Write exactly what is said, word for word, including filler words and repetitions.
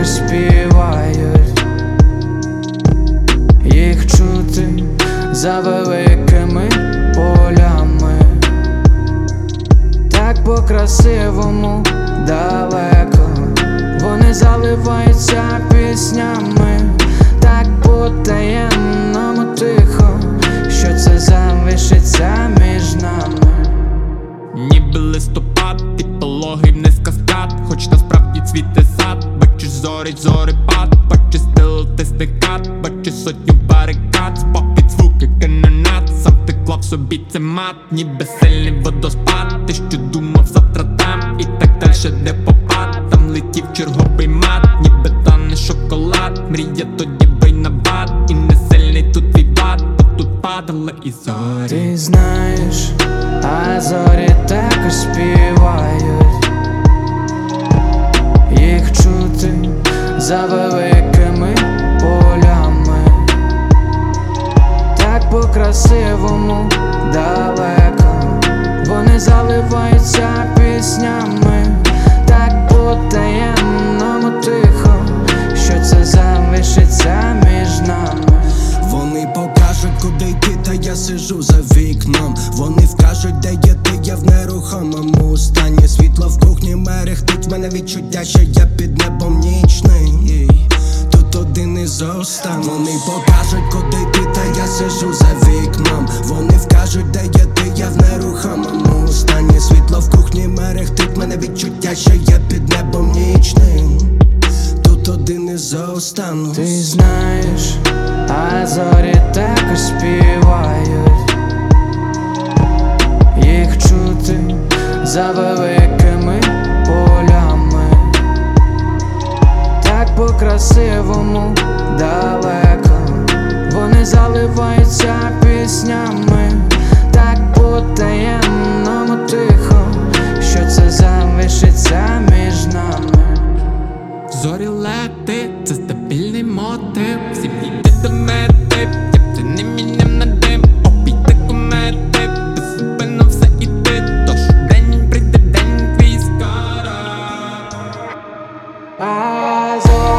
також співають, їх чути за великими полями, так по-красивому далеко. Вони заливаються піснями, так по-таємному тихо, що це залишиться між нами. Ніби листопад, і пологий вниз каскад, хоч насправді цвіте сад. Бачиш зорі, зорепад, бачиш стилотисний кат, бачиш сотню барикад, спопід звуки канонат. Сам ти клав собі це мат, ніби сильний водоспад. Ти що думав завтра там, і так дальше де попад. Там летів черговий мат, ніби тане шоколад. Мрія тоді бий на бат, і не сильний тут твій влад, бо тут падали і зорі. Ти знаєш, а зорі також співають, їх чути за великими полями, так по-красивому далеко. Вони заливаються піснями, так по-таємному тихо, що це залишиться між нами. Вони покажуть, куди йти, та я сижу за вікном. Вони вкажуть, де є ти, я в нерухомому стані. Світло в кухні мерехтить, в мене відчуття, що я під небом нічний. Тут один із останніх. Вони покажуть, куди йти, та я сижу за вікном. Вони вкажуть, де є ти, я в нерухомому стані. Світло в кухні мерехтить, в мене відчуття, що я під небом нічним. Тут один із останніх. Ти знаєш, а зорі також співають, їх чути за великими полями, так по-красивому далеко. Вони заливаються піснями, так по-таємному тихо, що це залишиться між нами. Зорі лети, це стабільний мотив. Всі йти до мети, як ти не міням на дим. Обійти комети, беззупинно все іти. Тож день прийде, день твій скоро. А зорі